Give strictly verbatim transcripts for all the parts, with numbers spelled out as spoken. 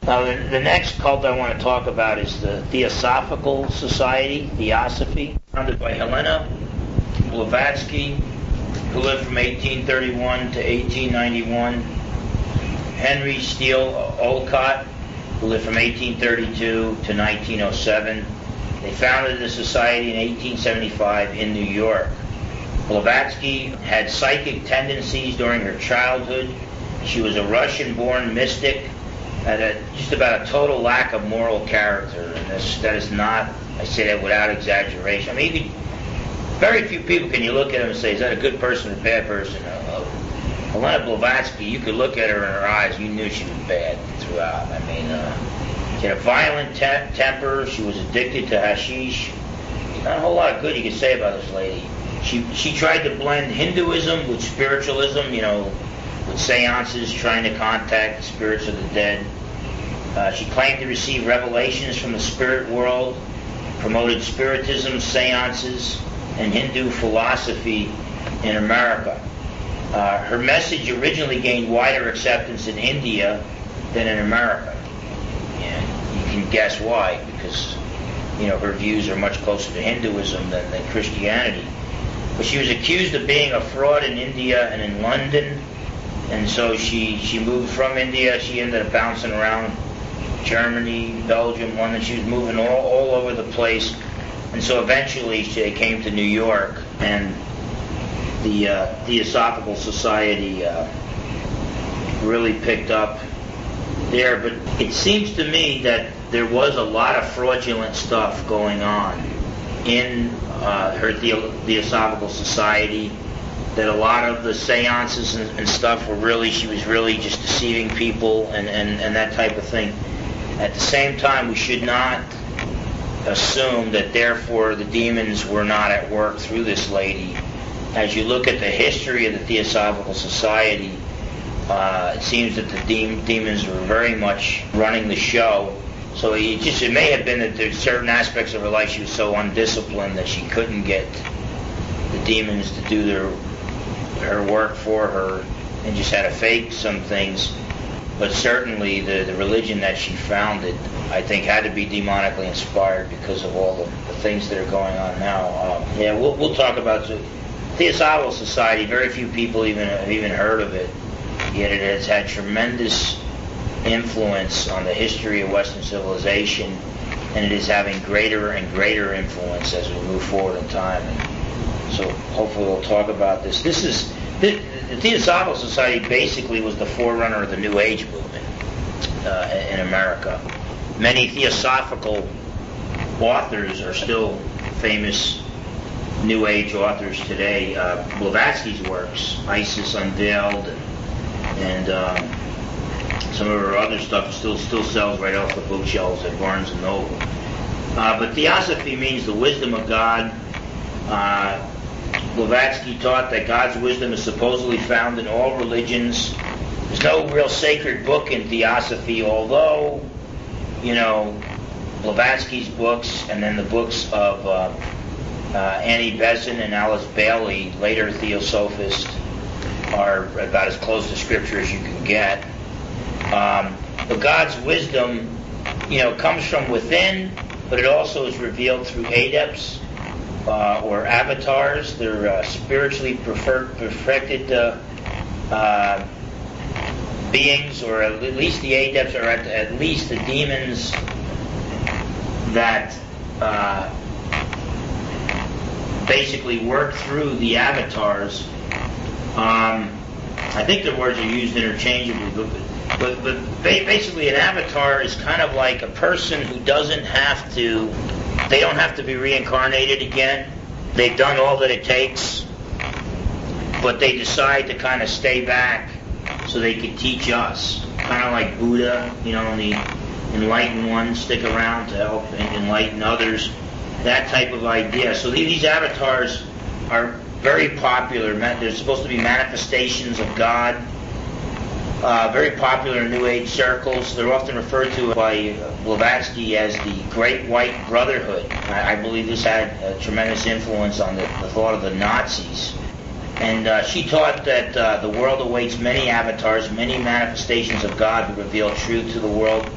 Now, the, the next cult I want to talk about is the Theosophical Society, Theosophy, founded by Helena Blavatsky, who lived from eighteen thirty-one to eighteen ninety-one. Henry Steele Olcott, who lived from eighteen thirty-two to nineteen oh seven. They founded the society in eighteen seventy-five in New York. Blavatsky had psychic tendencies during her childhood. She was a Russian-born mystic, had a, just about a total lack of moral character. And this, that is not, I say that without exaggeration. I mean, you could, very few people can you look at them and say, is that a good person or a bad person? Uh, Helena Blavatsky, you could look at her in her eyes, you knew she was bad throughout. I mean, uh, she had a violent te- temper. She was addicted to hashish. Not a whole lot of good you could say about this lady. She she tried to blend Hinduism with spiritualism, you know, with seances, trying to contact the spirits of the dead. Uh, she claimed to receive revelations from the spirit world, promoted spiritism, seances, and Hindu philosophy in America. Uh, her message originally gained wider acceptance in India than in America. And you can guess why, because, you know, her views are much closer to Hinduism than, than Christianity. But she was accused of being a fraud in India and in London, and so she, she moved from India. She ended up bouncing around Germany, Belgium, London. She was moving all, all over the place, and so eventually she came to New York, and the uh, Theosophical Society uh, really picked up there. But it seems to me that there was a lot of fraudulent stuff going on in uh, her Theo- Theosophical Society, that a lot of the seances and, and stuff were really, she was really just deceiving people and, and, and that type of thing. At the same time, we should not assume that therefore the demons were not at work through this lady. As you look at the history of the Theosophical Society, uh, it seems that the de- demons were very much running the show. So it just, it may have been that there's certain aspects of her life she was so undisciplined that she couldn't get the demons to do their her work for her, and just had to fake some things. But certainly the, the religion that she founded, I think, had to be demonically inspired because of all the, the things that are going on now. Um, yeah, we'll, we'll talk about the Theosophical Society. Very few people even have even heard of it, yet it has had tremendous influence on the history of Western civilization, and it is having greater and greater influence as we move forward in time. And so hopefully we'll talk about this. This is the, the Theosophical Society basically was the forerunner of the New Age movement uh, in America. Many theosophical authors are still famous New Age authors today. Uh, Blavatsky's works, Isis Unveiled, and, and um, some of her other stuff still still sells right off the bookshelves at Barnes and Noble. Uh, but Theosophy means the wisdom of God. Uh, Blavatsky taught that God's wisdom is supposedly found in all religions. There's no real sacred book in Theosophy, although, you know, Blavatsky's books and then the books of uh, uh, Annie Besant and Alice Bailey, later Theosophist, are about as close to Scripture as you can get. Um, but God's wisdom, you know, comes from within, but it also is revealed through adepts uh, or avatars. They're uh, spiritually prefer- perfected uh, uh, beings, or at least the adepts are at, at least the demons that uh, basically work through the avatars. Um, I think the words are used interchangeably, but But, but basically an avatar is kind of like a person who doesn't have to, they don't have to be reincarnated again. They've done all that it takes, but they decide to kind of stay back so they can teach us. Kind of like Buddha, you know, and the enlightened ones stick around to help enlighten others. That type of idea. So these avatars are very popular. They're supposed to be manifestations of God. Uh, very popular in New Age circles. They're often referred to by Blavatsky as the Great White Brotherhood. I, I believe this had a tremendous influence on the, the thought of the Nazis. And uh, she taught that uh, the world awaits many avatars, many manifestations of God who reveal truth to the world.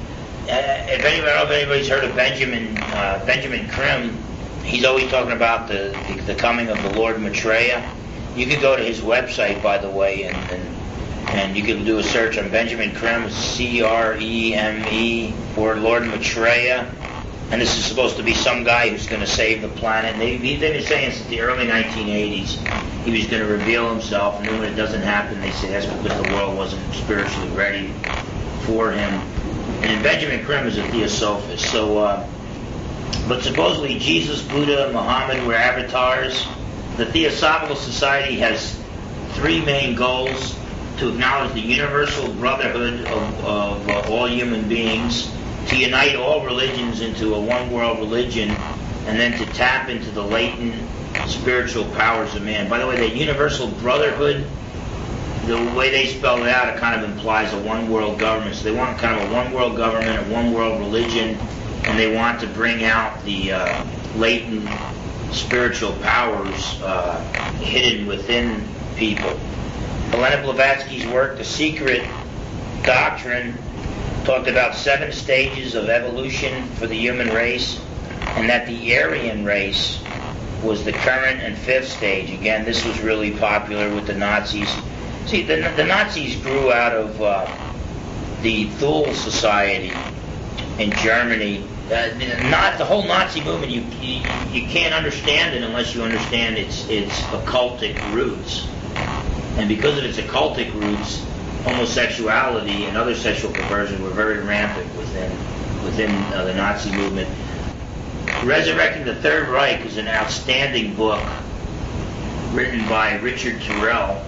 if anybody, I don't know if anybody's heard of Benjamin uh, Benjamin Krim. He's always talking about the, the the coming of the Lord Maitreya. You could go to his website, by the way, and and, and you could do a search on Benjamin Krim, C R E M E, or Lord Maitreya. And this is supposed to be some guy who's going to save the planet. And they, they've been saying since the early nineteen eighties he was going to reveal himself. And then when it doesn't happen, they say that's because the world wasn't spiritually ready for him. And Benjamin Krim is a theosophist. So, uh, but supposedly Jesus, Buddha, Muhammad were avatars. The Theosophical Society has three main goals: to acknowledge the universal brotherhood of, of uh, all human beings, to unite all religions into a one-world religion, and then to tap into the latent spiritual powers of man. By the way, that universal brotherhood, the way they spell it out, it kind of implies a one-world government. So they want kind of a one-world government, a one-world religion, and they want to bring out the uh, latent spiritual powers uh, hidden within people. Helena Blavatsky's work, The Secret Doctrine, talked about seven stages of evolution for the human race, and that the Aryan race was the current and fifth stage. Again, this was really popular with the Nazis. See, the, the Nazis grew out of uh, the Thule Society in Germany. Uh, not the whole Nazi movement. You, you you can't understand it unless you understand its its occultic roots, and because of its occultic roots, homosexuality and other sexual perversion were very rampant within within uh, the Nazi movement. Resurrecting the Third Reich is an outstanding book written by Richard Turrell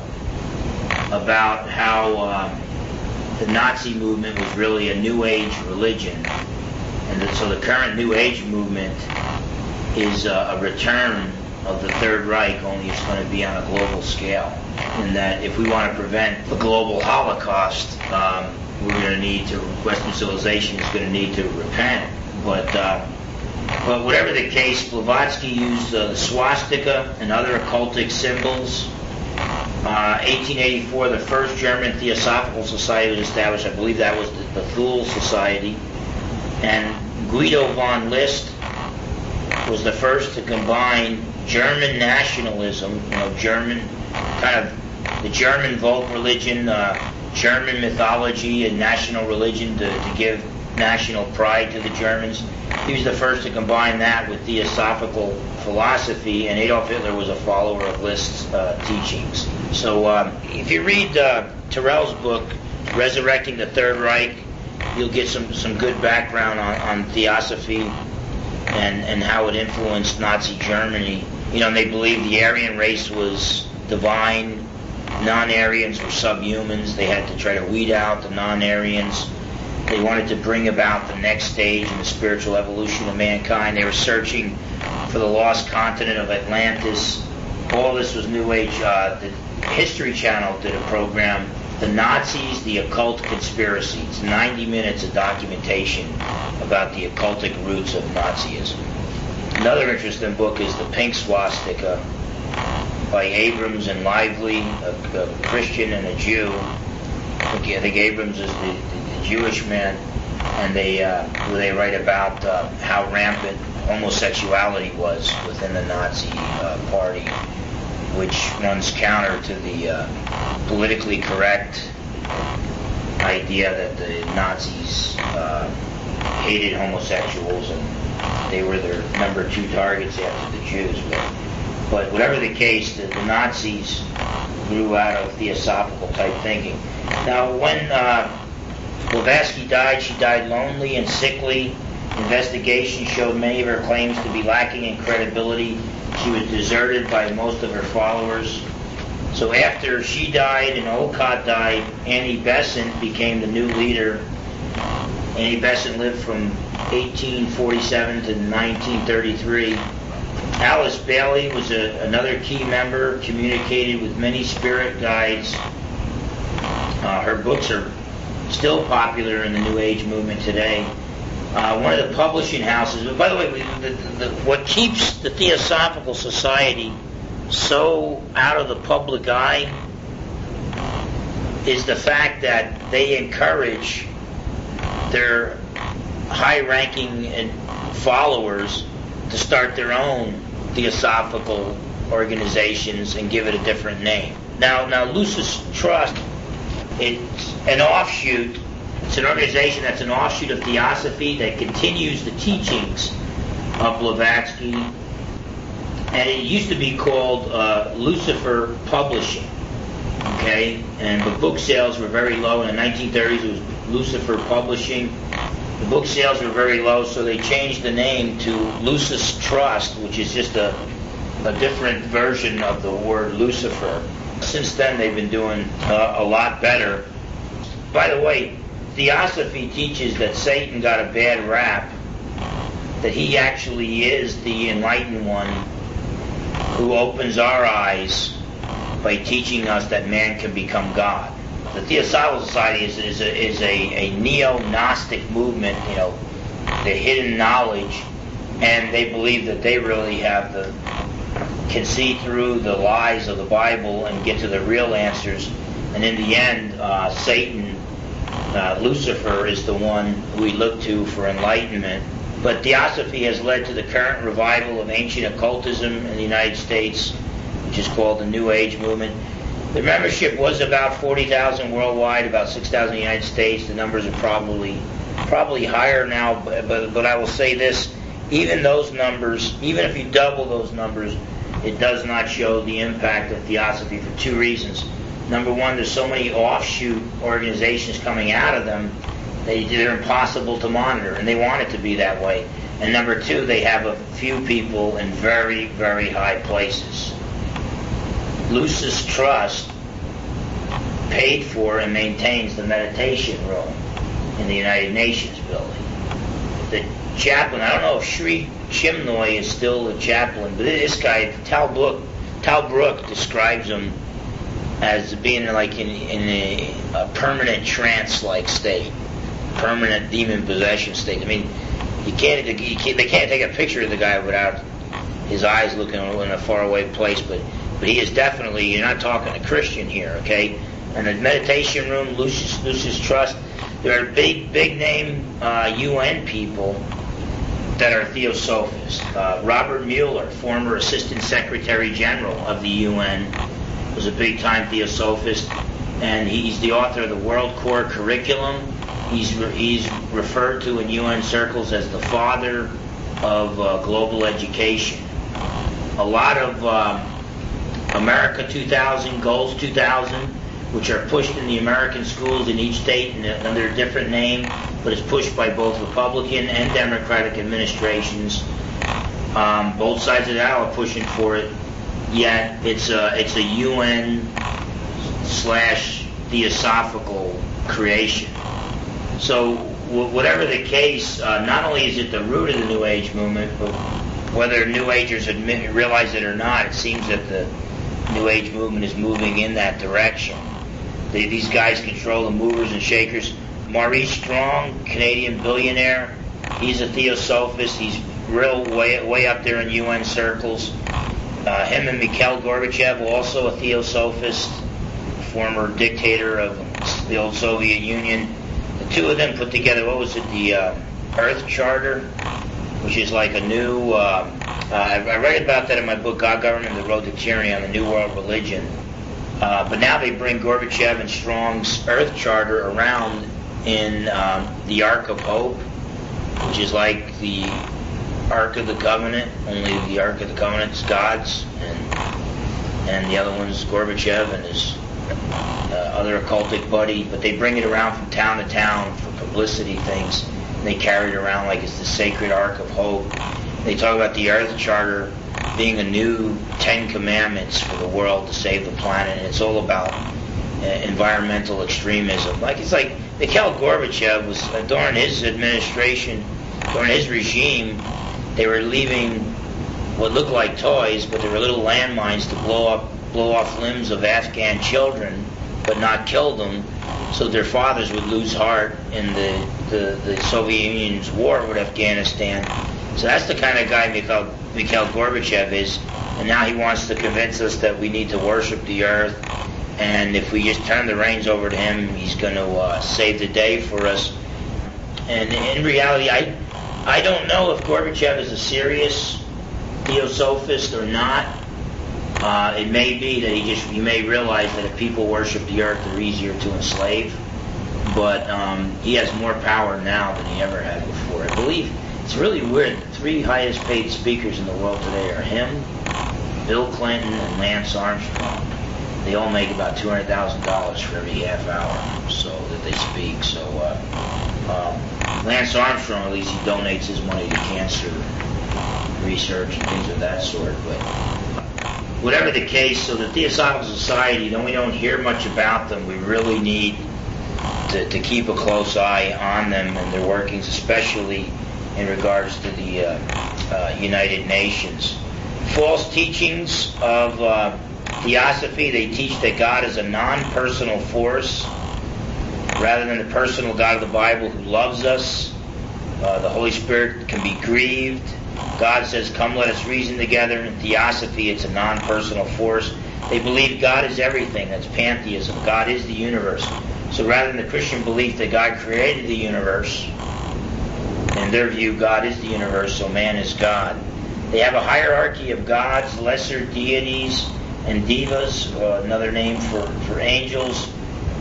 about how um, the Nazi movement was really a New Age religion, and that, so the current New Age movement is uh, a return of the Third Reich, only it's going to be on a global scale. In that, if we want to prevent the global Holocaust, um, we're going to need to, Western civilization is going to need to repent. But, uh, but whatever the case, Blavatsky used uh, the swastika and other occultic symbols. Uh, eighteen eighty-four, the first German Theosophical Society was established. I believe that was the, the Thule Society. And Guido von List was the first to combine German nationalism, you know, German, kind of the German folk religion, uh, German mythology and national religion to, to give national pride to the Germans. He was the first to combine that with theosophical philosophy, and Adolf Hitler was a follower of List's uh, teachings. So um, if you read uh, Turrell's book, Resurrecting the Third Reich, you'll get some, some good background on, on theosophy and, and how it influenced Nazi Germany. You know, they believed the Aryan race was divine, non-Aryans were subhumans. They had to try to weed out the non-Aryans. They wanted to bring about the next stage in the spiritual evolution of mankind. They were searching for the lost continent of Atlantis. All this was New Age. Uh, the History Channel did a program, The Nazis, the Occult Conspiracy. It's ninety minutes of documentation about the occultic roots of Nazism. Another interesting book is The Pink Swastika by Abrams and Lively, a, a Christian and a Jew. I think, I think Abrams is the, the, the Jewish man, and they uh, where they write about uh, how rampant homosexuality was within the Nazi uh, party, which runs counter to the uh, politically correct idea that the Nazis uh, hated homosexuals and they were their number two targets after the Jews. But, but whatever the case, the, the Nazis grew out of theosophical type thinking. Now, when uh, Blavatsky died, she died lonely and sickly. Investigation showed many of her claims to be lacking in credibility. She was deserted by most of her followers. So after she died and Olcott died, Annie Besant became the new leader. Annie Besant lived from eighteen forty-seven to nineteen thirty-three. Alice Bailey was a, another key member, communicated with many spirit guides. Uh, her books are still popular in the New Age movement today. Uh, one of the publishing houses, but by the way, we, the, the, what keeps the Theosophical Society so out of the public eye is the fact that they encourage their high-ranking followers to start their own theosophical organizations and give it a different name. Now, now Lucis Trust, it's an offshoot. It's an organization that's an offshoot of Theosophy that continues the teachings of Blavatsky, and it used to be called uh, Lucifer Publishing. Okay, and the book sales were very low. In the nineteen thirties, it was Lucifer Publishing. The book sales were very low, so they changed the name to Lucis Trust, which is just a, a different version of the word Lucifer. Since then, they've been doing uh, a lot better. By the way, Theosophy teaches that Satan got a bad rap, that he actually is the enlightened one who opens our eyes by teaching us that man can become God. The Theosophical Society is, is, a, is a, a neo-Gnostic movement, you know, the hidden knowledge, and they believe that they really have the, can see through the lies of the Bible and get to the real answers. And in the end, uh, Satan, uh, Lucifer, is the one we look to for enlightenment. But Theosophy has led to the current revival of ancient occultism in the United States, which is called the New Age movement. The membership was about forty thousand worldwide, about six thousand in the United States. The numbers are probably probably higher now, but, but, but I will say this, even those numbers, even if you double those numbers, it does not show the impact of Theosophy for two reasons. Number one, there's so many offshoot organizations coming out of them, they, they're impossible to monitor, and they want it to be that way. And number two, they have a few people in very, very high places. Lucis Trust paid for and maintains the meditation room in the United Nations building. The chaplain, I don't know if Sri Chimnoy is still a chaplain, but this guy, Tal Brook, Tal Brook describes him as being like in, in a, a permanent trance-like state, permanent demon possession state. I mean, you can't, you can't, they can't take a picture of the guy without his eyes looking in a faraway place, but but he is definitely, you're not talking a Christian here, okay? And the meditation room, Lucis, Lucis Trust, there are big, big name uh, U N people that are Theosophists. Uh, Robert Mueller, former Assistant Secretary General of the U N, was a big-time Theosophist, and he's the author of the World Core Curriculum. He's re- he's referred to in U N circles as the father of uh, global education. A lot of um, America two thousand, Goals two thousand, which are pushed in the American schools in each state under a different name, but it's pushed by both Republican and Democratic administrations. Um, both sides of the aisle are pushing for it, yet it's a, it's a U N slash theosophical creation. So w- whatever the case, uh, not only is it the root of the New Age movement, but whether New Agers admit, realize it or not, it seems that the New Age movement is moving in that direction. They, these guys control the movers and shakers. Maurice Strong, Canadian billionaire, he's a Theosophist. He's real way way up there in U N circles. Uh, him and Mikhail Gorbachev, also a Theosophist, former dictator of the old Soviet Union. The two of them put together, what was it, the uh, Earth Charter, which is like a new... Uh, Uh, I read about that in my book, God, Government, The Road to Tyranny, on the New World Religion. Uh, but now they bring Gorbachev and Strong's Earth Charter around in um, the Ark of Hope, which is like the Ark of the Covenant, only the Ark of the Covenant's God's, and and the other one's Gorbachev and his uh, other occultic buddy. But they bring it around from town to town for publicity things, and they carry it around like it's the sacred Ark of Hope. They talk about the Earth Charter being a new Ten Commandments for the world to save the planet, and it's all about uh, environmental extremism. Like it's like Mikhail Gorbachev was uh, during his administration, during his regime, they were leaving what looked like toys, but they were little landmines to blow up, blow off limbs of Afghan children, but not kill them, so their fathers would lose heart in the the, the Soviet Union's war with Afghanistan. So that's the kind of guy Mikhail, Mikhail Gorbachev is, and now he wants to convince us that we need to worship the earth, and if we just turn the reins over to him, he's going to uh, save the day for us. And in reality, I I don't know if Gorbachev is a serious theosophist or not. Uh, it may be that he just he may realize that if people worship the earth, they're easier to enslave. But um, he has more power now than he ever had before. I believe it's really weird. The three highest paid speakers in the world today are him, Bill Clinton, and Lance Armstrong. They all make about two hundred thousand dollars for every half hour so that they speak. So uh, um, Lance Armstrong, at least, he donates his money to cancer research and things of that sort. But whatever the case, so the Theosophical Society, though we don't hear much about them, we really need to, to keep a close eye on them and their workings, especially in regards to the uh, uh, United Nations. False teachings of uh, Theosophy, they teach that God is a non-personal force rather than the personal God of the Bible who loves us. Uh, the Holy Spirit can be grieved. God says, come let us reason together. In Theosophy, it's a non-personal force. They believe God is everything. That's pantheism. God is the universe. So rather than the Christian belief that God created the universe, in their view, God is the universe, so man is God. They have a hierarchy of gods, lesser deities, and divas, uh, another name for, for angels.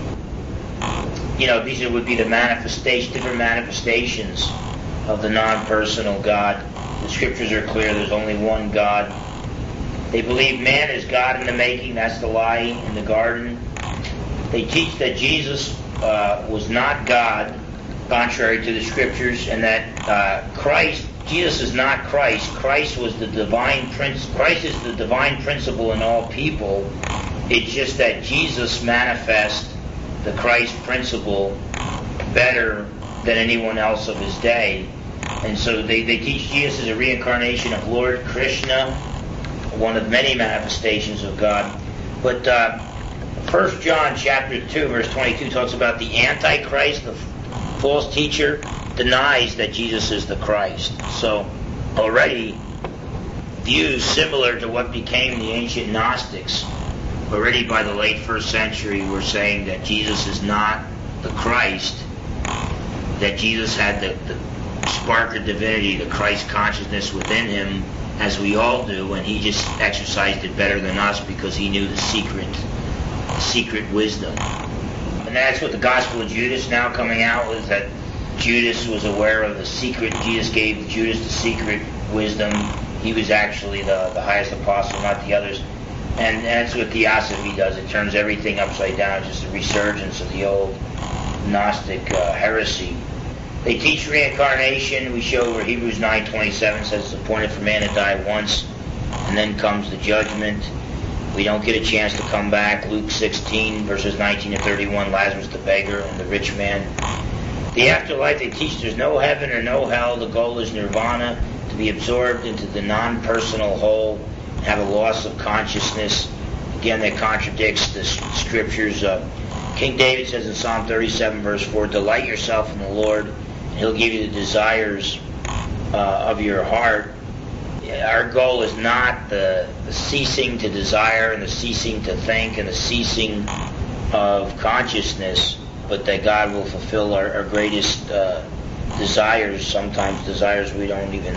You know, these would be the manifestation, different manifestations of the non-personal God. The scriptures are clear, there's only one God. They believe man is God in the making, that's the lie in the garden. They teach that Jesus uh, was not God, contrary to the scriptures, and that uh, Christ, Jesus is not Christ. Christ was the divine prince. Christ is the divine principle in all people. It's just that Jesus manifests the Christ principle better than anyone else of his day. And so they, they teach Jesus as a reincarnation of Lord Krishna, one of many manifestations of God. But uh, First John chapter two, verse twenty-two talks about the Antichrist, the false teacher, denies that Jesus is the Christ. So already views similar to what became the ancient Gnostics, already by the late first century, were saying that Jesus is not the Christ, that Jesus had the, the spark of divinity, the Christ consciousness within him, as we all do, and he just exercised it better than us because he knew the secret, secret wisdom. And that's what the Gospel of Judas now coming out is, that Judas was aware of the secret. Jesus gave Judas the secret wisdom. He was actually the, the highest apostle, not the others. And that's what Theosophy does. It turns everything upside down. It's just a resurgence of the old Gnostic uh, heresy. They teach reincarnation. We show where Hebrews nine twenty-seven says it's appointed for man to die once, and then comes the judgment. We don't get a chance to come back. Luke sixteen, verses nineteen to thirty-one, Lazarus the beggar and the rich man. The afterlife, they teach there's no heaven or no hell. The goal is nirvana, to be absorbed into the non-personal whole, have a loss of consciousness. Again, that contradicts the scriptures. Uh, King David says in Psalm thirty-seven, verse four, delight yourself in the Lord, and he'll give you the desires uh, of your heart. Our goal is not the, the ceasing to desire and the ceasing to think and the ceasing of consciousness, but that God will fulfill our, our greatest uh, desires, sometimes desires we don't even,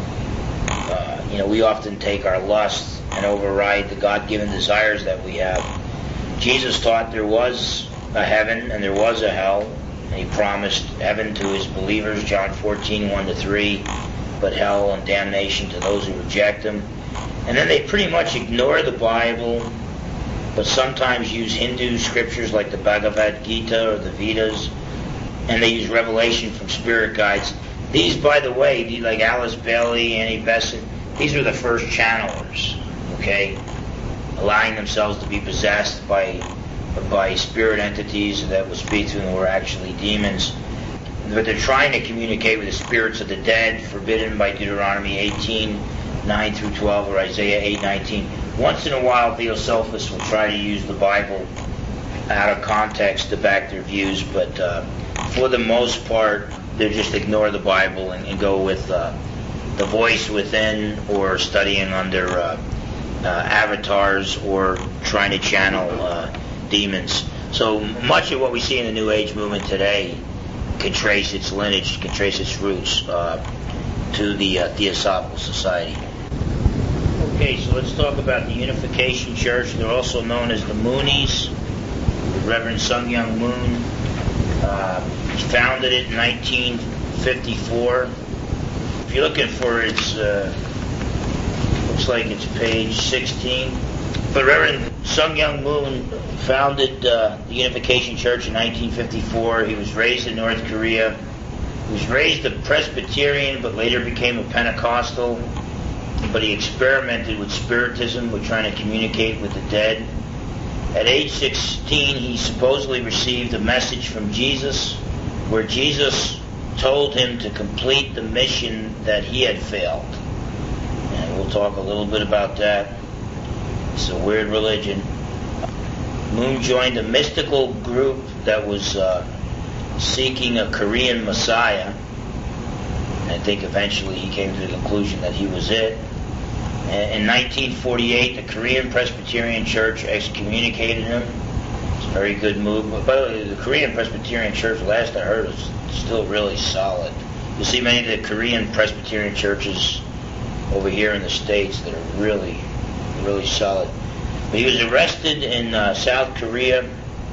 uh, you know, we often take our lusts and override the God-given desires that we have. Jesus taught there was a heaven and there was a hell, and he promised heaven to his believers, John fourteen, one to three, but hell and damnation to those who reject him. And then they pretty much ignore the Bible, but sometimes use Hindu scriptures like the Bhagavad Gita or the Vedas, and they use revelation from spirit guides. These, by the way, these, like Alice Bailey, Annie Besant, these are the first channelers, okay? Allowing themselves to be possessed by by spirit entities that will speak to them were actually demons. But they're trying to communicate with the spirits of the dead, forbidden by Deuteronomy eighteen, nine through twelve, or Isaiah eight, nineteen. Once in a while, Theosophists will try to use the Bible out of context to back their views, but uh, for the most part, they just ignore the Bible and, and go with uh, the voice within, or studying under uh, uh, avatars, or trying to channel uh, demons. So much of what we see in the New Age movement today can trace its lineage, can trace its roots uh, to the uh, Theosophical Society. Okay, so let's talk about the Unification Church. They're also known as the Moonies. The Reverend Sun Myung Moon uh, founded it in nineteen fifty-four. If you're looking for its, uh, looks like it's page sixteen. But Reverend Sun Myung Moon founded uh, the Unification Church in nineteen fifty-four. He was raised in North Korea. He was raised a Presbyterian, but later became a Pentecostal. But he experimented with Spiritism, with trying to communicate with the dead. At age sixteen, he supposedly received a message from Jesus, where Jesus told him to complete the mission that he had failed. And we'll talk a little bit about that. It's a weird religion. Moon joined a mystical group that was uh, seeking a Korean Messiah. And I think eventually he came to the conclusion that he was it. And in nineteen forty-eight, the Korean Presbyterian Church excommunicated him. It's a very good move. But by the way, the Korean Presbyterian Church, last I heard, is still really solid. You'll see many of the Korean Presbyterian churches over here in the States that are really, really solid. But he was arrested in uh, South Korea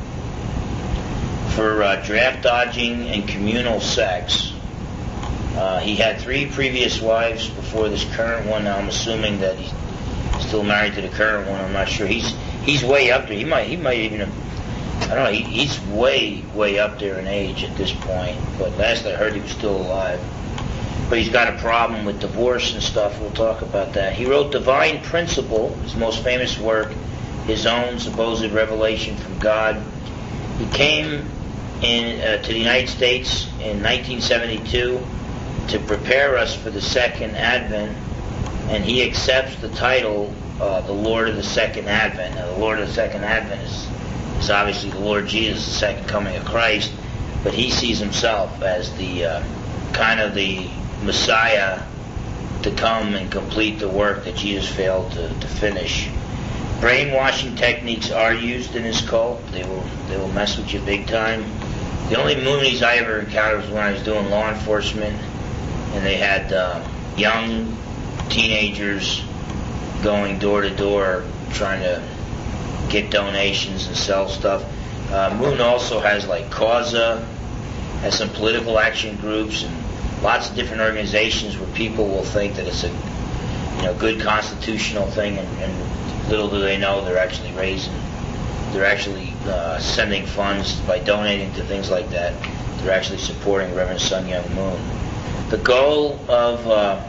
for uh, draft dodging and communal sex. Uh, he had three previous wives before this current one. Now I'm assuming that he's still married to the current one. I'm not sure. He's he's way up there. He might he might even have, I don't know. He, he's way way up there in age at this point. But last I heard, he was still alive. But he's got a problem with divorce and stuff. We'll talk about that. He wrote Divine Principle, his most famous work, his own supposed revelation from God. He came in uh, to the United States in nineteen seventy-two to prepare us for the Second Advent, and he accepts the title, uh, the Lord of the Second Advent. Now, the Lord of the Second Advent is, is obviously the Lord Jesus, the second coming of Christ, but he sees himself as the uh, kind of the Messiah to come and complete the work that Jesus failed to, to finish. Brainwashing techniques are used in his cult. They will they will mess with you big time. The only Moonies I ever encountered was when I was doing law enforcement, and they had uh, young teenagers going door to door trying to get donations and sell stuff. Uh, Moon also has like Causa, has some political action groups and lots of different organizations where people will think that it's a you know good constitutional thing, and, and little do they know they're actually raising, they're actually uh, sending funds by donating to things like that. They're actually supporting Reverend Sun Myung Moon. The goal of uh,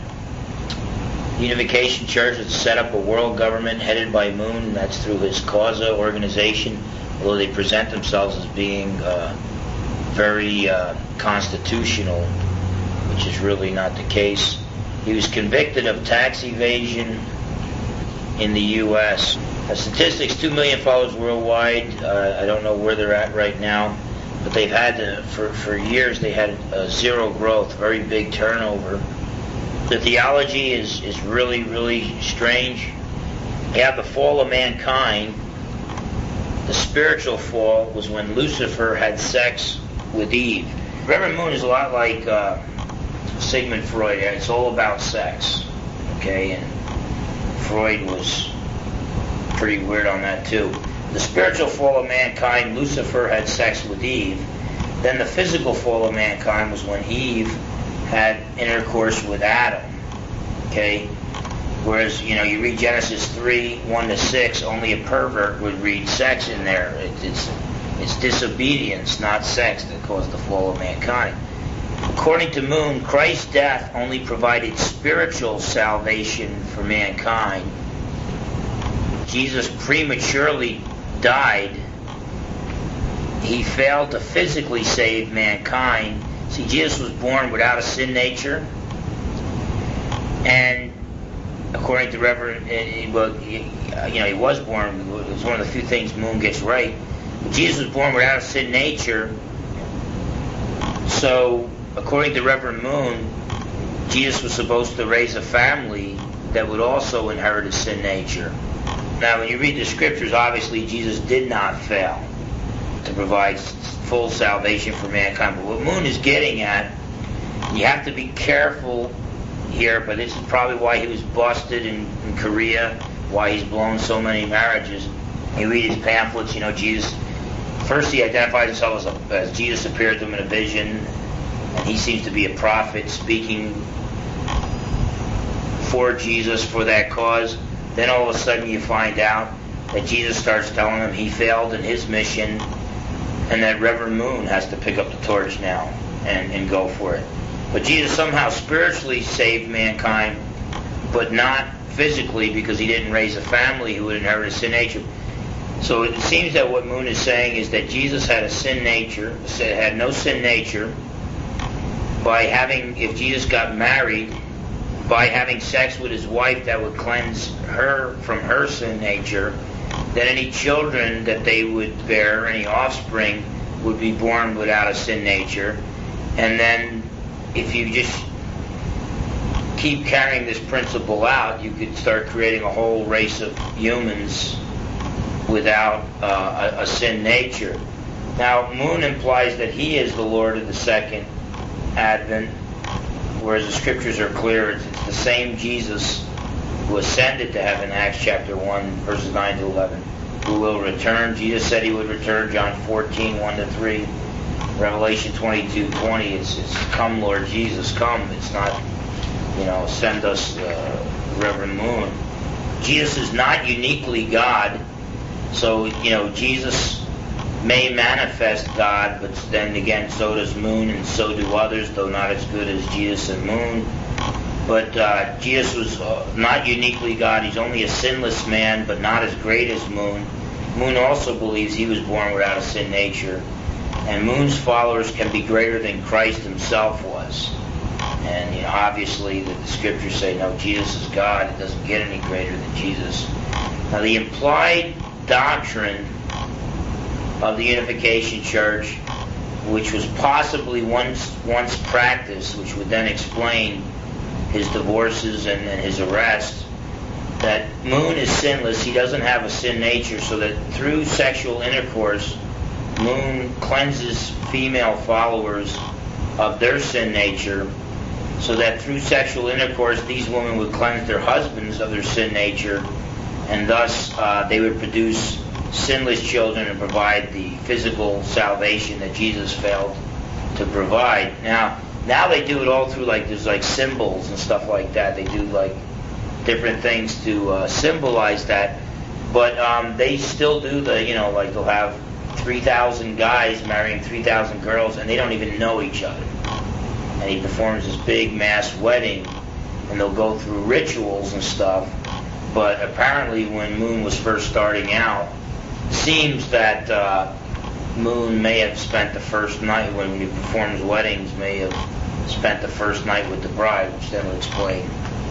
Unification Church is to set up a world government headed by Moon, and that's through his Causa organization, although they present themselves as being uh, very uh, constitutional, which is really not the case. He was convicted of tax evasion in the U S Uh, statistics, two million followers worldwide. Uh, I don't know where they're at right now, but they've had, to, for, for years, they had uh, zero growth, very big turnover. The theology is, is really, really strange. You have the fall of mankind. The spiritual fall was when Lucifer had sex with Eve. Reverend Moon is a lot like uh, Sigmund Freud. It's all about sex. Okay, and Freud was pretty weird on that too. The spiritual fall of mankind, Lucifer had sex with Eve. Then the physical fall of mankind was when Eve had intercourse with Adam. Okay? Whereas, you know, you read Genesis three, one to six, only a pervert would read sex in there. It, it's, it's disobedience, not sex, that caused the fall of mankind. According to Moon, Christ's death only provided spiritual salvation for mankind. Jesus prematurely died. He failed to physically save mankind. See, Jesus was born without a sin nature, and according to Reverend, well, you know, he was born. It was one of the few things Moon gets right. But Jesus was born without a sin nature. So, according to Reverend Moon, Jesus was supposed to raise a family that would also inherit a sin nature. Now, when you read the scriptures, obviously Jesus did not fail. to provide full salvation for mankind. But what Moon is getting at, you have to be careful here, but this is probably why he was busted in, in Korea, why he's blown so many marriages. You read his pamphlets, you know, Jesus, first he identified himself as, a, as Jesus appeared to him in a vision, and he seems to be a prophet speaking for Jesus for that cause. Then all of a sudden you find out that Jesus starts telling him he failed in his mission, and that Reverend Moon has to pick up the torch now and, and go for it. But Jesus somehow spiritually saved mankind, but not physically, because he didn't raise a family who would inherit a sin nature. So it seems that what Moon is saying is that Jesus had a sin nature, had no sin nature, by having, if Jesus got married, by having sex with his wife that would cleanse her from her sin nature, then any children that they would bear, any offspring, would be born without a sin nature. And then if you just keep carrying this principle out, you could start creating a whole race of humans without uh, a, a sin nature. Now, Moon implies that he is the Lord of the second advent, whereas the scriptures are clear. It's, it's the same Jesus who ascended to heaven, Acts chapter one, verses nine to eleven, who will return. Jesus said he would return, John fourteen, one to three. Revelation twenty-two, twenty, it's, it's come, Lord Jesus, come. It's not, you know, send us uh, Reverend Moon. Jesus is not uniquely God, so, you know, Jesus may manifest God, but then again, so does Moon, and so do others, though not as good as Jesus and Moon. But uh, Jesus was uh, not uniquely God. He's only a sinless man, but not as great as Moon. Moon also believes he was born without a sin nature. And Moon's followers can be greater than Christ himself was. And, you know, obviously the, the scriptures say, no, Jesus is God. It doesn't get any greater than Jesus. Now, the implied doctrine of the Unification Church, which was possibly once once practiced, which would then explain his divorces and, and his arrest, that Moon is sinless. He doesn't have a sin nature, so that through sexual intercourse, Moon cleanses female followers of their sin nature, so that through sexual intercourse, these women would cleanse their husbands of their sin nature, and thus uh, they would produce sinless children and provide the physical salvation that Jesus failed to provide. Now, now they do it all through, like, there's like symbols and stuff like that. They do like different things to uh, symbolize that, but um, they still do the, you know, like they'll have three thousand guys marrying three thousand girls, and they don't even know each other. And he performs this big mass wedding, and they'll go through rituals and stuff. But apparently when Moon was first starting out, seems that uh, Moon may have spent the first night, when he performs weddings, may have spent the first night with the bride, which then would explain,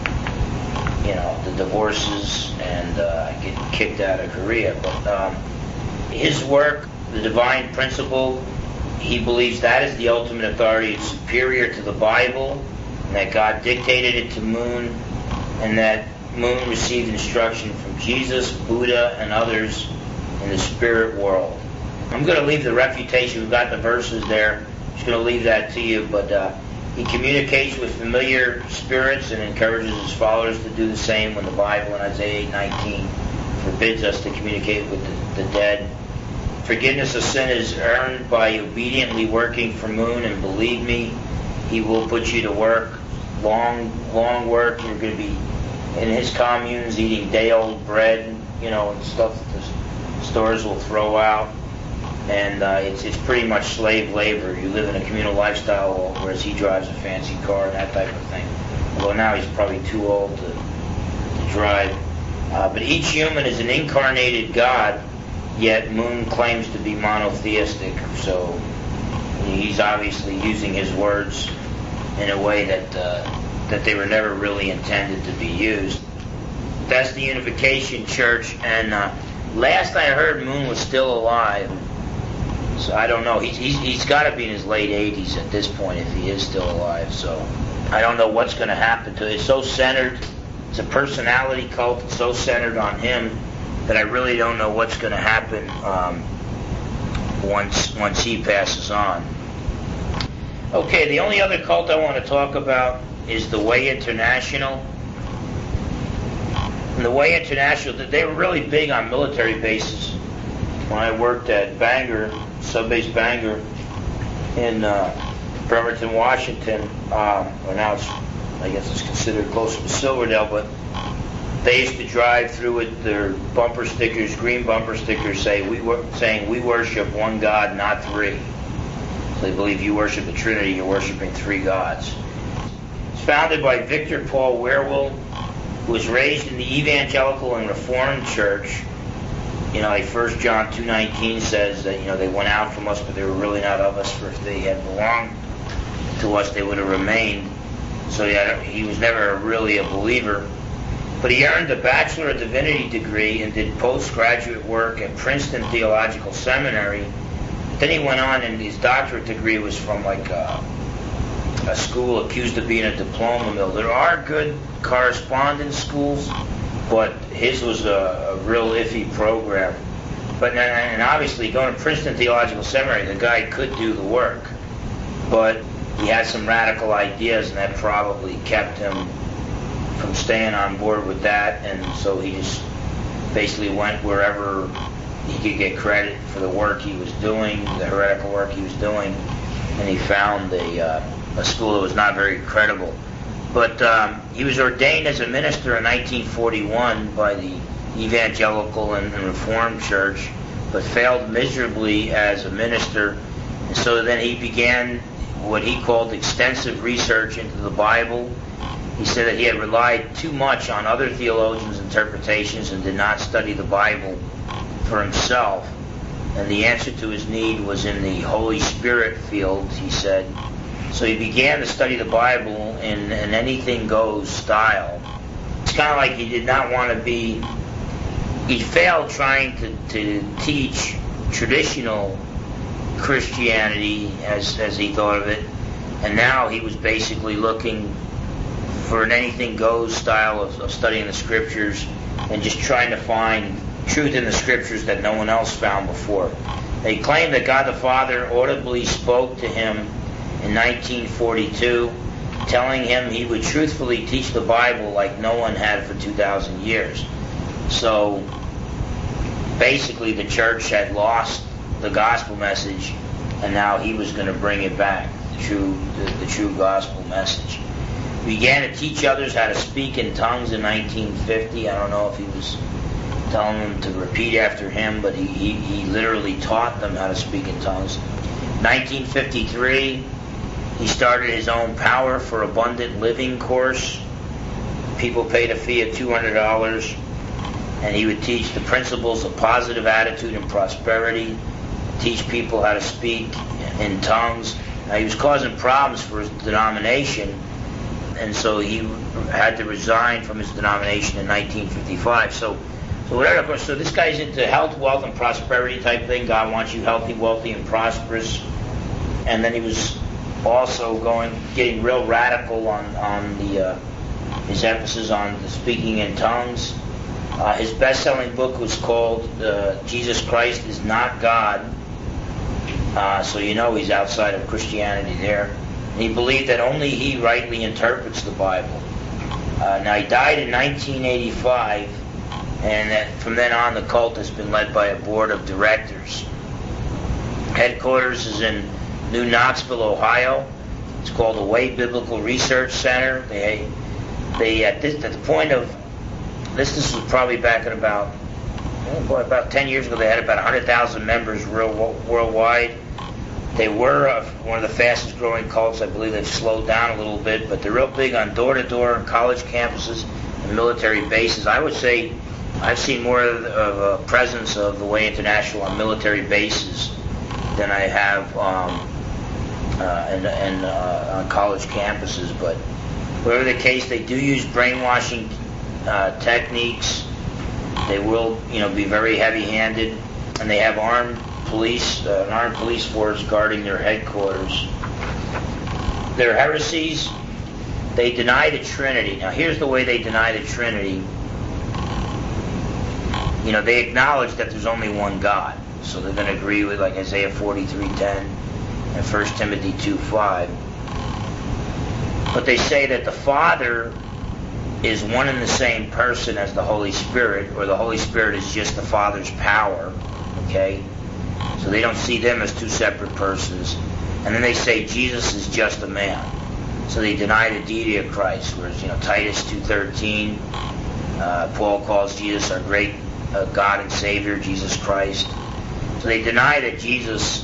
you know, the divorces and uh, getting kicked out of Korea. But um, his work, the divine principle, he believes that is the ultimate authority. It's superior to the Bible, and that God dictated it to Moon, and that Moon received instruction from Jesus, Buddha, and others in the spirit world. I'm going to leave the refutation. We've got the verses there. I'm just going to leave that to you. But uh, he communicates with familiar spirits and encourages his followers to do the same, when the Bible in Isaiah eight nineteen forbids us to communicate with the, the dead. Forgiveness of sin is earned by obediently working for Moon, and believe me, he will put you to work. Long, long work. You're going to be in his communes eating day-old bread, you know, and stuff that the stores will throw out. And uh, it's it's pretty much slave labor. You live in a communal lifestyle, whereas he drives a fancy car and that type of thing. Although now he's probably too old to, to drive. Uh, but each human is an incarnated God, yet Moon claims to be monotheistic. So he's obviously using his words in a way that uh, that they were never really intended to be used. That's the Unification Church. And uh, last I heard, Moon was still alive. So I don't know. He's he's, he's got to be in his late eighties at this point if he is still alive. So I don't know what's going to happen to it. It's so centered. It's a personality cult. It's so centered on him that I really don't know what's going to happen um, once once he passes on. Okay, the only other cult I want to talk about is the Way International. And the Way International, they were really big on military bases. When I worked at Bangor, Subbase Bangor, in uh, Bremerton, Washington, um, or now it's, I guess it's considered closer to Silverdale, but they used to drive through with their bumper stickers, green bumper stickers, say we were saying we worship one God, not three. So they believe you worship the Trinity, you're worshiping three gods. It's founded by Victor Paul Wierwille, who was raised in the Evangelical and Reformed Church. You know, like First John two nineteen says that, you know, they went out from us, but they were really not of us, for if they had belonged to us, they would have remained. So yeah, he was never really a believer. But he earned a Bachelor of Divinity degree and did postgraduate work at Princeton Theological Seminary. Then he went on, and his doctorate degree was from like a, a school accused of being a diploma mill. There are good correspondence schools, but his was a, a real iffy program. But and obviously, going to Princeton Theological Seminary, the guy could do the work, but he had some radical ideas, and that probably kept him from staying on board with that. And so he just basically went wherever he could get credit for the work he was doing, the heretical work he was doing, and he found a, uh, a school that was not very credible. But um, he was ordained as a minister in nineteen forty-one by the Evangelical and, and Reformed Church, but failed miserably as a minister. And so then he began what he called extensive research into the Bible. He said that he had relied too much on other theologians' interpretations and did not study the Bible for himself. And the answer to his need was in the Holy Spirit field, he said. So he began to study the Bible in an anything-goes style. It's kind of like he did not want to be... He failed trying to, to teach traditional Christianity, as, as he thought of it, and now he was basically looking for an anything-goes style of, of studying the Scriptures and just trying to find truth in the Scriptures that no one else found before. They claim that God the Father audibly spoke to him in nineteen forty-two, telling him he would truthfully teach the Bible like no one had for two thousand years. So basically the church had lost the gospel message, and now he was going to bring it back, the true, the, the true gospel message. He began to teach others how to speak in tongues in nineteen fifty. I don't know if he was telling them to repeat after him, but he, he, he literally taught them how to speak in tongues. nineteen fifty-three, he started his own Power for Abundant Living course. People paid a fee of two hundred dollars, and he would teach the principles of positive attitude and prosperity, teach people how to speak in tongues. Now, he was causing problems for his denomination, and so he had to resign from his denomination in nineteen fifty-five. So, so whatever. Of course, so this guy's into health, wealth, and prosperity type thing. God wants you healthy, wealthy, and prosperous. And then he was also going, getting real radical on on the uh, his emphasis on the speaking in tongues. Uh, his best-selling book was called uh, "Jesus Christ is Not God." Uh, so you know he's outside of Christianity there. And he believed that only he rightly interprets the Bible. Uh, now he died in nineteen eighty-five, and that from then on the cult has been led by a board of directors. Headquarters is in New Knoxville, Ohio. It's called the Way Biblical Research Center. They, they at this at the point of this, this was probably back in about oh boy, about ten years ago. They had about one hundred thousand members real, worldwide. They were uh, one of the fastest growing cults. I believe they've slowed down a little bit, but they're real big on door-to-door college campuses and military bases. I would say I've seen more of, of a presence of the Way International on military bases than I have um, uh, and, and uh, on college campuses. But whatever the case, they do use brainwashing uh, techniques. They will, you know, be very heavy-handed, and they have armed police, uh, an armed police force guarding their headquarters. Their heresies, they deny the Trinity. Now, here's the way they deny the Trinity. You know, they acknowledge that there's only one God. So they're going to agree with like Isaiah forty-three ten and First Timothy two five. But they say that the Father is one and the same person as the Holy Spirit, or the Holy Spirit is just the Father's power. Okay? So they don't see them as two separate persons. And then they say Jesus is just a man. So they deny the deity of Christ. Whereas, you know, Titus two thirteen, uh, Paul calls Jesus our great uh, God and Savior, Jesus Christ. So they deny that Jesus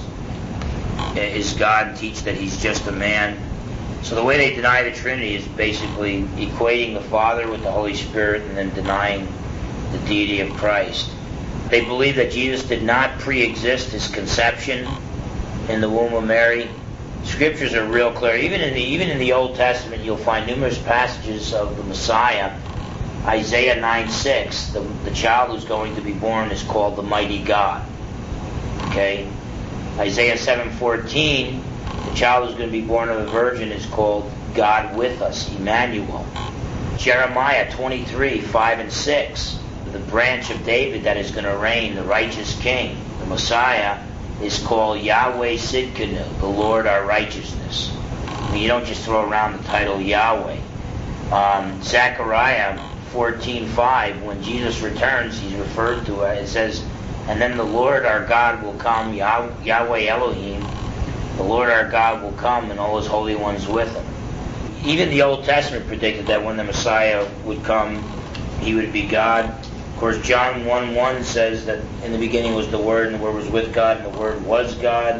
is God and teach that he's just a man. So the way they deny the Trinity is basically equating the Father with the Holy Spirit and then denying the deity of Christ. They believe that Jesus did not pre-exist his conception in the womb of Mary. Scriptures are real clear. Even in the even in the Old Testament, you'll find numerous passages of the Messiah. Isaiah nine six, the, the child who's going to be born is called the Mighty God. Okay? Isaiah seven fourteen, the child who's going to be born of a virgin is called God with us, Emmanuel. Jeremiah twenty-three five and six, the branch of David that is going to reign, the righteous king, the Messiah, is called Yahweh Sidkenu, the Lord our righteousness. I mean, you don't just throw around the title Yahweh. Um, Zechariah fourteen five, when Jesus returns, he's referred to it. It says, and then the Lord our God will come, Yah- Yahweh Elohim, the Lord our God will come and all his holy ones with him. Even the Old Testament predicted that when the Messiah would come, he would be God. Of course, John one one says that in the beginning was the Word, and the Word was with God, and the Word was God.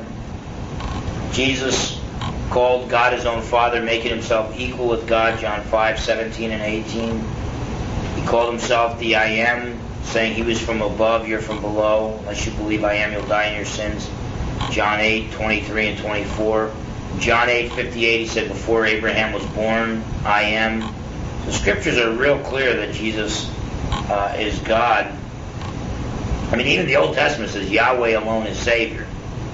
Jesus called God his own Father, making himself equal with God, John five seventeen and eighteen. He called himself the I Am, saying he was from above, you're from below. Unless you believe I am, you'll die in your sins. John eight twenty-three and twenty-four. John eight fifty-eight, he said, before Abraham was born, I am. The Scriptures are real clear that Jesus Uh, is God. I mean, even the Old Testament says Yahweh alone is Savior.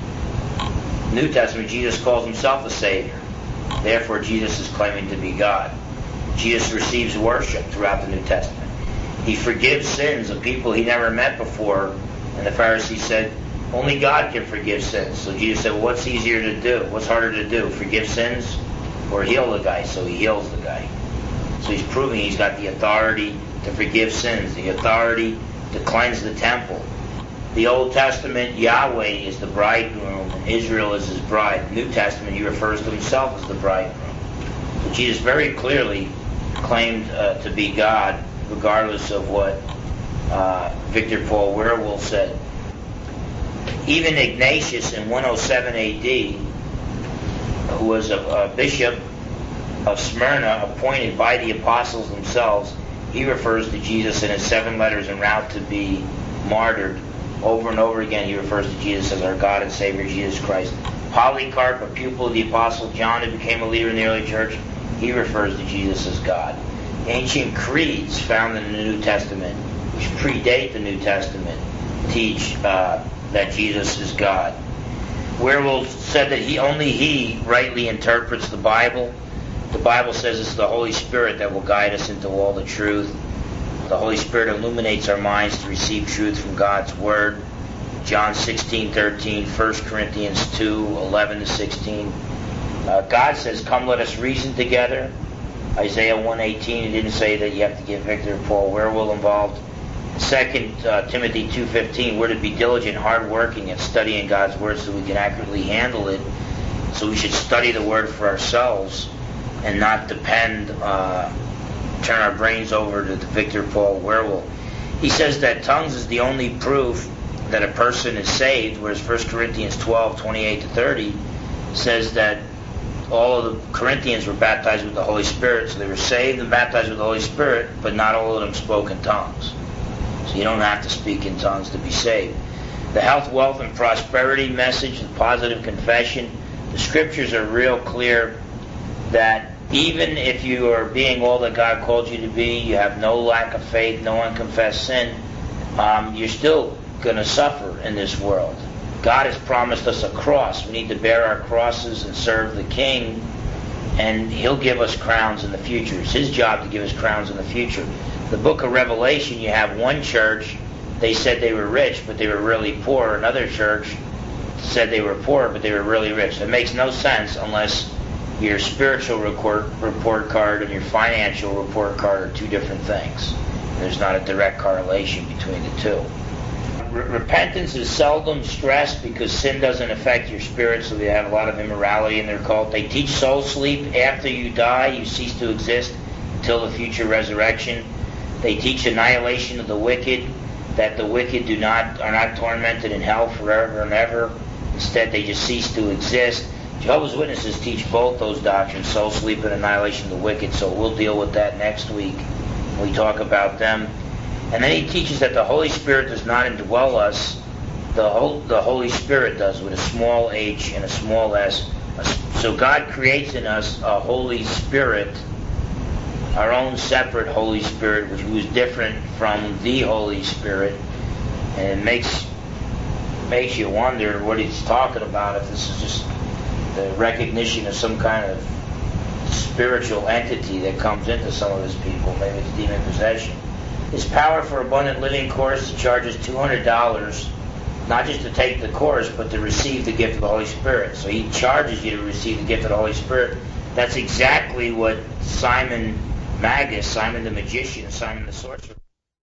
New Testament, Jesus calls himself a Savior. Therefore, Jesus is claiming to be God. Jesus receives worship throughout the New Testament. He forgives sins of people he never met before. And the Pharisees said, only God can forgive sins. So Jesus said, well, what's easier to do? What's harder to do? Forgive sins or heal the guy? So he heals the guy. So he's proving he's got the authority to forgive sins, the authority to cleanse the temple. The Old Testament, Yahweh is the bridegroom, and Israel is his bride. The New Testament, he refers to himself as the bridegroom. So Jesus very clearly claimed uh, to be God, regardless of what uh, Victor Paul Werewolf said. Even Ignatius in one oh seven A D, who was a, a bishop of Smyrna appointed by the apostles themselves, he refers to Jesus in his seven letters en route to be martyred. Over and over again, he refers to Jesus as our God and Savior, Jesus Christ. Polycarp, a pupil of the Apostle John who became a leader in the early church, he refers to Jesus as God. Ancient creeds found in the New Testament, which predate the New Testament, teach uh, that Jesus is God. Werewolf said that he only he rightly interprets the Bible. The Bible says it's the Holy Spirit that will guide us into all the truth. The Holy Spirit illuminates our minds to receive truth from God's Word. John sixteen thirteen, First Corinthians two eleven to sixteen. Uh, God says, come let us reason together. Isaiah one eighteen, he didn't say that you have to get Victor Paul Werewolf involved. Second uh, Timothy two fifteen, we're to be diligent, hard-working at studying God's Word so we can accurately handle it. So we should study the Word for ourselves and not depend, uh, turn our brains over to the Victor Paul Werewolf. He says that tongues is the only proof that a person is saved, whereas First Corinthians twelve twenty-eight to thirty says that all of the Corinthians were baptized with the Holy Spirit, so they were saved and baptized with the Holy Spirit, but not all of them spoke in tongues. So you don't have to speak in tongues to be saved. The health, wealth, and prosperity message, the positive confession, the Scriptures are real clear that even if you are being all that God called you to be, you have no lack of faith, no unconfessed sin, um, you're still going to suffer in this world. God has promised us a cross. We need to bear our crosses and serve the King, and He'll give us crowns in the future. It's His job to give us crowns in the future. The book of Revelation, you have one church they said they were rich, but they were really poor. Another church said they were poor, but they were really rich. It makes no sense unless your spiritual report, report card and your financial report card are two different things. There's not a direct correlation between the two. Re- repentance is seldom stressed because sin doesn't affect your spirit, so they have a lot of immorality in their cult. They teach soul sleep. After you die, you cease to exist until the future resurrection. They teach annihilation of the wicked, that the wicked do not are not tormented in hell forever and ever. Instead, they just cease to exist. Jehovah's Witnesses teach both those doctrines, soul sleep and annihilation of the wicked, so we'll deal with that next week when we talk about them. And then he teaches that the Holy Spirit does not indwell us. The, whole, the Holy Spirit does, with a small h and a small s. So God creates in us a Holy Spirit, our own separate Holy Spirit, which was different from the Holy Spirit. And it makes makes you wonder what he's talking about, if this is just the recognition of some kind of spiritual entity that comes into some of his people. Maybe it's demon possession. His Power for Abundant Living course charges two hundred dollars, not just to take the course, but to receive the gift of the Holy Spirit. So he charges you to receive the gift of the Holy Spirit. That's exactly what Simon Magus, Simon the magician, Simon the sorcerer,